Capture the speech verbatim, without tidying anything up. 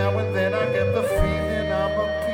now and then I get the feeling I'm a piece